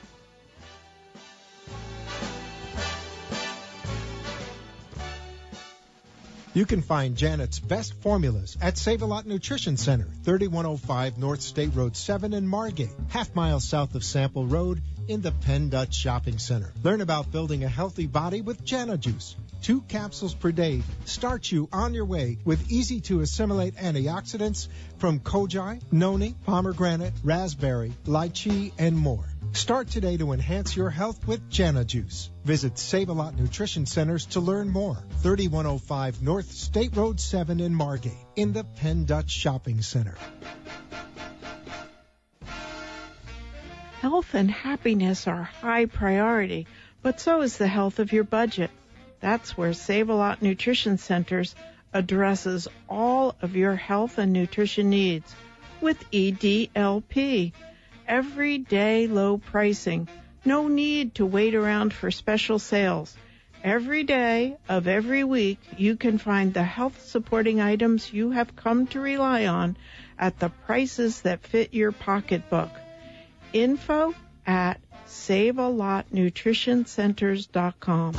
You can find Janet's best formulas at Save-A-Lot Nutrition Center, 3105 North State Road 7 in Margate, half-mile south of Sample Road in the Penn Dutch Shopping Center. Learn about building a healthy body with Jana Juice. 2 capsules per day start you on your way with easy-to-assimilate antioxidants from koji, noni, pomegranate, raspberry, lychee, and more. Start today to enhance your health with Jana Juice. Visit Save-A-Lot Nutrition Centers to learn more. 3105 North State Road 7 in Margate, in the Penn Dutch Shopping Center. Health and happiness are high priority, but so is the health of your budget. That's where Save-A-Lot Nutrition Centers addresses all of your health and nutrition needs with EDLP. Everyday low pricing. No need to wait around for special sales. Every day of every week, you can find the health-supporting items you have come to rely on at the prices that fit your pocketbook. Info at SaveALotNutritionCenters.com.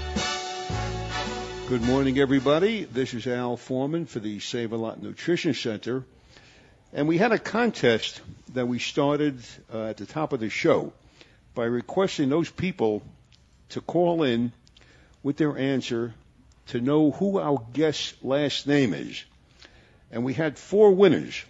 Good morning, everybody. This is Al Foreman for the Save-A-Lot Nutrition Center. And we had a contest that we started at the top of the show by requesting those people to call in with their answer to know who our guest's last name is. And we had 4 winners.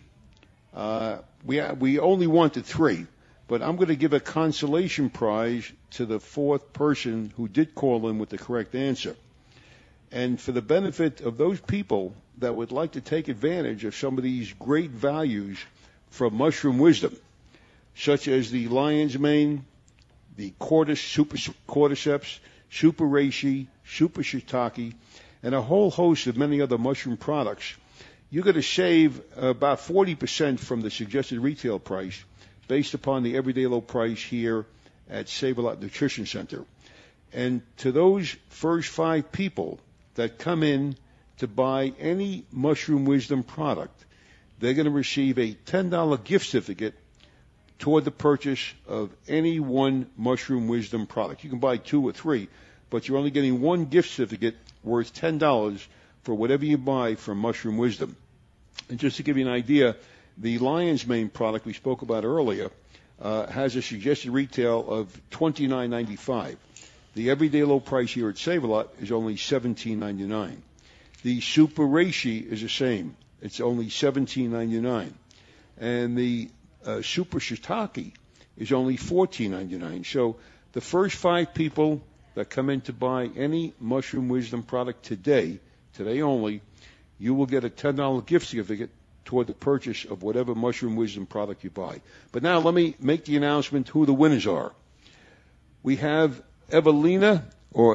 We only wanted 3, but I'm going to give a consolation prize to the 4th person who did call in with the correct answer. And for the benefit of those people that would like to take advantage of some of these great values from Mushroom Wisdom, such as the Lion's Mane, the Cordyceps, Super Reishi, Super Shiitake, and a whole host of many other mushroom products, you're going to save about 40% from the suggested retail price based upon the everyday low price here at Save-A-Lot Nutrition Center. And to those first 5 people that come in to buy any Mushroom Wisdom product, they're going to receive a $10 gift certificate toward the purchase of any one Mushroom Wisdom product. You can buy 2 or 3, but you're only getting one gift certificate worth $10 for whatever you buy from Mushroom Wisdom. And just to give you an idea, the Lion's Mane product we spoke about earlier has a suggested retail of $29.95. The everyday low price here at Save-A-Lot is only $17.99. The Super Reishi is the same. It's only $17.99. And the Super Shiitake is only $14.99. So the first 5 people that come in to buy any Mushroom Wisdom product today only, you will get a $10 gift certificate toward the purchase of whatever Mushroom Wisdom product you buy. But now let me make the announcement who the winners are. We have Evalina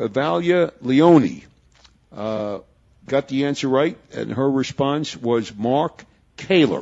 Leone got the answer right, and her response was Mark Kaylor,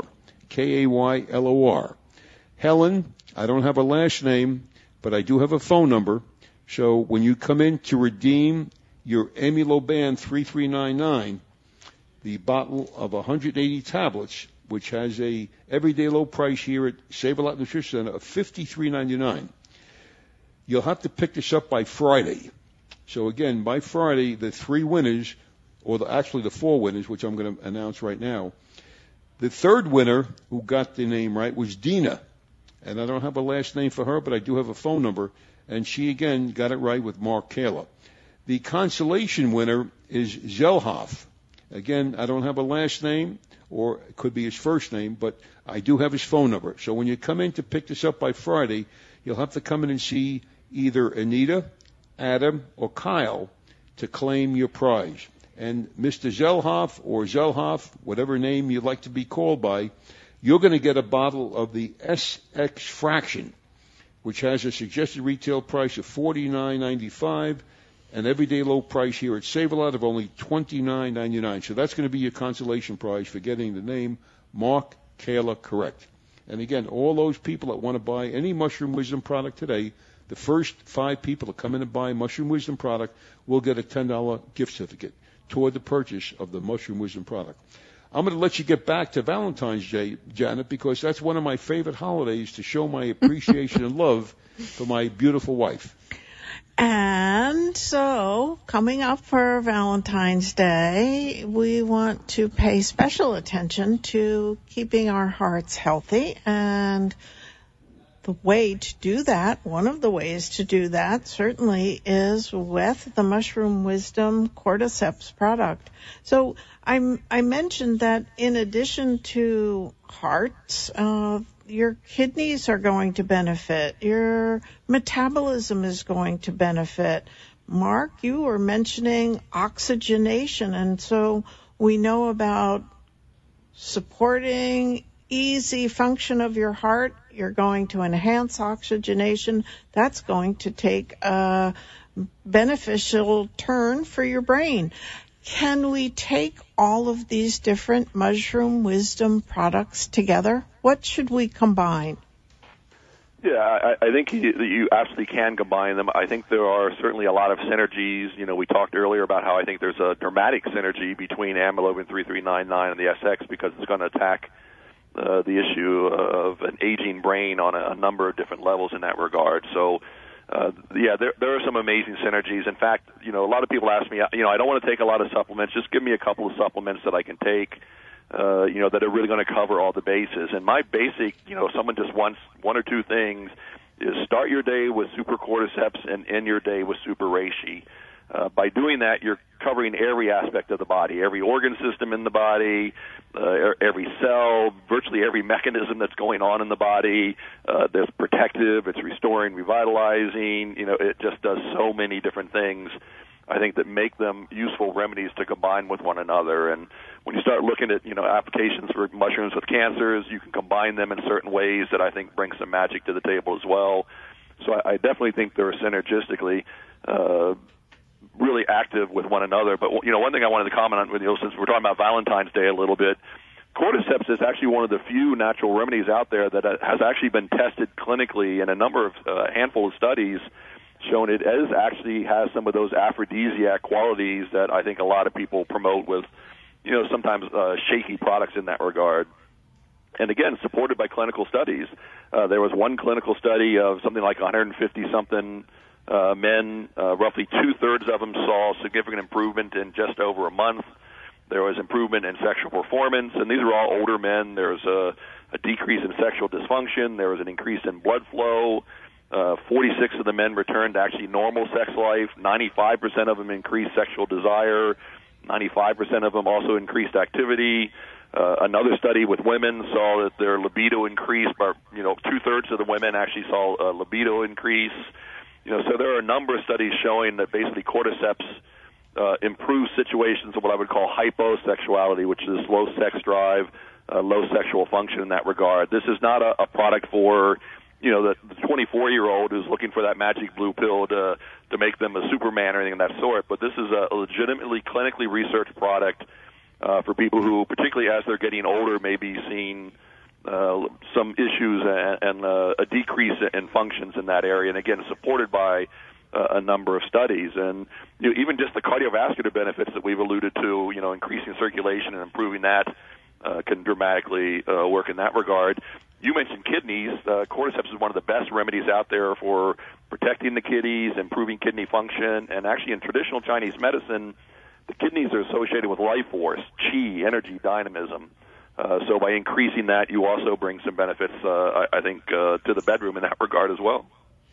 Kaylor. Helen, I don't have a last name, but I do have a phone number. So when you come in to redeem your Emiloban 3399, the bottle of 180 tablets, which has a everyday low price here at Save-A-Lot Nutrition Center of $53.99, you'll have to pick this up by Friday. So again, by Friday, the 3 winners, or the 4 winners, which I'm going to announce right now. The 3rd winner who got the name right was Dina. And I don't have a last name for her, but I do have a phone number. And she, again, got it right with Mark Kaylor. The consolation winner is Zelhoff. Again, I don't have a last name, or it could be his first name, but I do have his phone number. So when you come in to pick this up by Friday, you'll have to come in and see either Anita, Adam, or Kyle to claim your prize. And Mr. Zelhoff, whatever name you'd like to be called by, you're going to get a bottle of the SX Fraction, which has a suggested retail price of $49.95, and everyday low price here at Save-A-Lot of only $29.99. So that's going to be your consolation prize for getting the name Mark Kaylor correct. And again, all those people that want to buy any Mushroom Wisdom product today, the first 5 people that come in and buy a Mushroom Wisdom product will get a $10 gift certificate toward the purchase of the Mushroom Wisdom product. I'm going to let you get back to Valentine's Day, Janet, because that's one of my favorite holidays to show my appreciation and love for my beautiful wife. And so, coming up for Valentine's Day, we want to pay special attention to keeping our hearts healthy. And the way to do that, one of the ways to do that, certainly is with the Mushroom Wisdom Cordyceps product. So I mentioned that in addition to hearts, your kidneys are going to benefit. Your metabolism is going to benefit. Mark, you were mentioning oxygenation, and so we know about supporting easy function of your heart. You're going to enhance oxygenation. That's going to take a beneficial turn for your brain. Can we take all of these different Mushroom Wisdom products together? What should we combine? Yeah, I think you absolutely can combine them. I think there are certainly a lot of synergies. You know, we talked earlier about how I think there's a dramatic synergy between amylobin 3399 and the SX because it's going to attack the issue of an aging brain on a number of different levels in that regard. So, there are some amazing synergies. In fact, you know, a lot of people ask me, you know, I don't want to take a lot of supplements. Just give me a couple of supplements that I can take, you know, that are really going to cover all the bases. And my basic, you know, if someone just wants one or two things, is start your day with Super Cordyceps and end your day with Super Reishi. By doing that, you're covering every aspect of the body, every organ system in the body, every cell, virtually every mechanism that's going on in the body. That's protective, it's restoring, revitalizing. You know, it just does so many different things, I think, that make them useful remedies to combine with one another. And when you start looking at, you know, applications for mushrooms with cancers, you can combine them in certain ways that I think bring some magic to the table as well. So I definitely think they're synergistically really active with one another. But, you know, one thing I wanted to comment on, you know, since we're talking about Valentine's Day a little bit, cordyceps is actually one of the few natural remedies out there that has actually been tested clinically in a number of handful of studies, shown it actually has some of those aphrodisiac qualities that I think a lot of people promote with, you know, sometimes shaky products in that regard. And again, supported by clinical studies. There was one clinical study of something like 150-something men, roughly two-thirds of them saw significant improvement in just over a month. There was improvement in sexual performance, and these are all older men. There was a decrease in sexual dysfunction. There was an increase in blood flow. 46 of the men returned to actually normal sex life. 95% of them increased sexual desire. 95% of them also increased activity. Another study with women saw that their libido increased, but, you know, two-thirds of the women actually saw a libido increase. You know, so there are a number of studies showing that basically cordyceps improves situations of what I would call hyposexuality, which is low sex drive, low sexual function in that regard. This is not a product for, you know, the 24-year-old who's looking for that magic blue pill to make them a Superman or anything of that sort, but this is a legitimately clinically researched product for people who, particularly as they're getting older, may be seeing some issues and a decrease in functions in that area, and again, supported by a number of studies. And, you know, even just the cardiovascular benefits that we've alluded to, you know, increasing circulation and improving that can dramatically work in that regard. You mentioned kidneys. Cordyceps is one of the best remedies out there for protecting the kidneys, improving kidney function, and actually in traditional Chinese medicine, the kidneys are associated with life force, qi, energy, dynamism. So by increasing that, you also bring some benefits, I think, to the bedroom in that regard as well.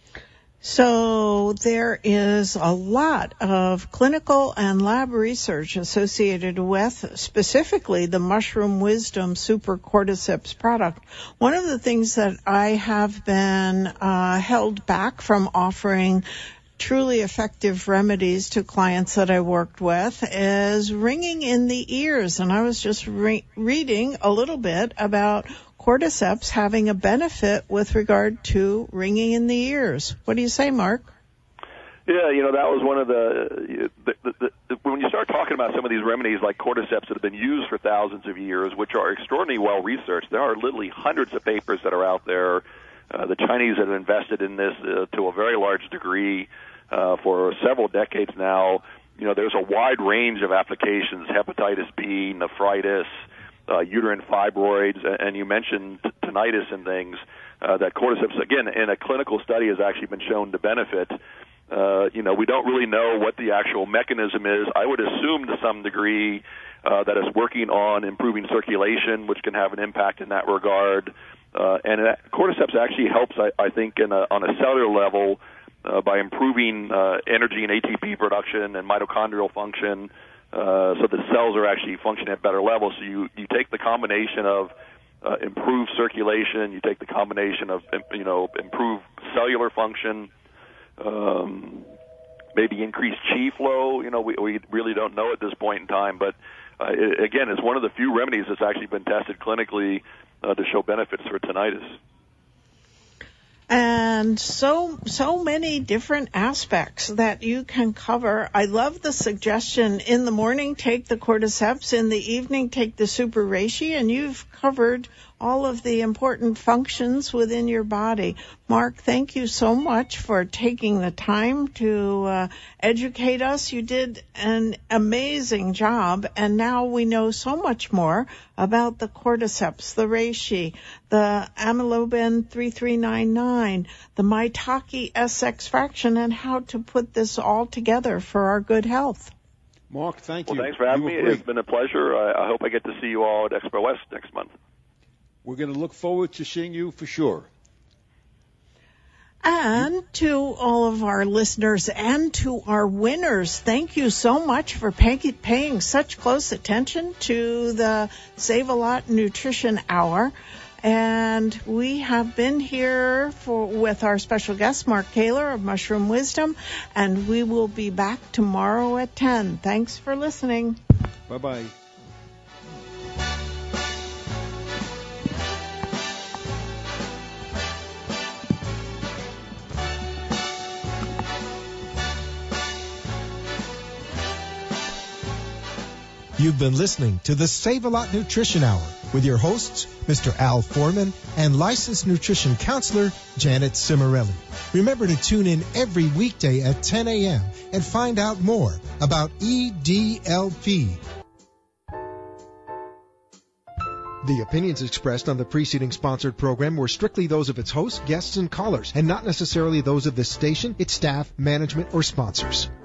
So there is a lot of clinical and lab research associated with specifically the Mushroom Wisdom Super Cordyceps product. One of the things that I have been held back from offering truly effective remedies to clients that I worked with is ringing in the ears. And I was just reading a little bit about cordyceps having a benefit with regard to ringing in the ears. What do you say, Mark? Yeah, you know, that was one of the when you start talking about some of these remedies like cordyceps that have been used for thousands of years, which are extraordinarily well researched. There are literally hundreds of papers that are out there. The Chinese have invested in this to a very large degree for several decades now. You know, there's a wide range of applications: hepatitis B, nephritis, uterine fibroids, and you mentioned tinnitus and things, that cordyceps, again, in a clinical study has actually been shown to benefit. You know, we don't really know what the actual mechanism is. I would assume to some degree that it's working on improving circulation, which can have an impact in that regard. And cordyceps actually helps, I think, on a cellular level by improving energy and ATP production and mitochondrial function, so the cells are actually functioning at better levels. So you take the combination of improve circulation. You take the combination of, improved cellular function, maybe increase chi flow. We really don't know at this point in time, but again, it's one of the few remedies that's actually been tested clinically to show benefits for tinnitus. And so many different aspects that you can cover. I love the suggestion, in the morning take the cordyceps, in the evening take the super reishi, and you've covered all of the important functions within your body. Mark, thank you so much for taking the time to educate us. You did an amazing job, and now we know so much more about the cordyceps, the reishi, the amylobin 3399, the maitake SX fraction, and how to put this all together for our good health. Mark, thank you. Well, thanks for having me. It's been a pleasure. I hope I get to see you all at Expo West next month. We're going to look forward to seeing you for sure. And to all of our listeners and to our winners, thank you so much for paying such close attention to the Save-A-Lot Nutrition Hour. And we have been here with our special guest, Mark Kaler of Mushroom Wisdom, and we will be back tomorrow at 10. Thanks for listening. Bye-bye. You've been listening to the Save-A-Lot Nutrition Hour with your hosts, Mr. Al Foreman and licensed nutrition counselor, Janet Cimarelli. Remember to tune in every weekday at 10 a.m. and find out more about EDLP. The opinions expressed on the preceding sponsored program were strictly those of its hosts, guests, and callers, and not necessarily those of this station, its staff, management, or sponsors.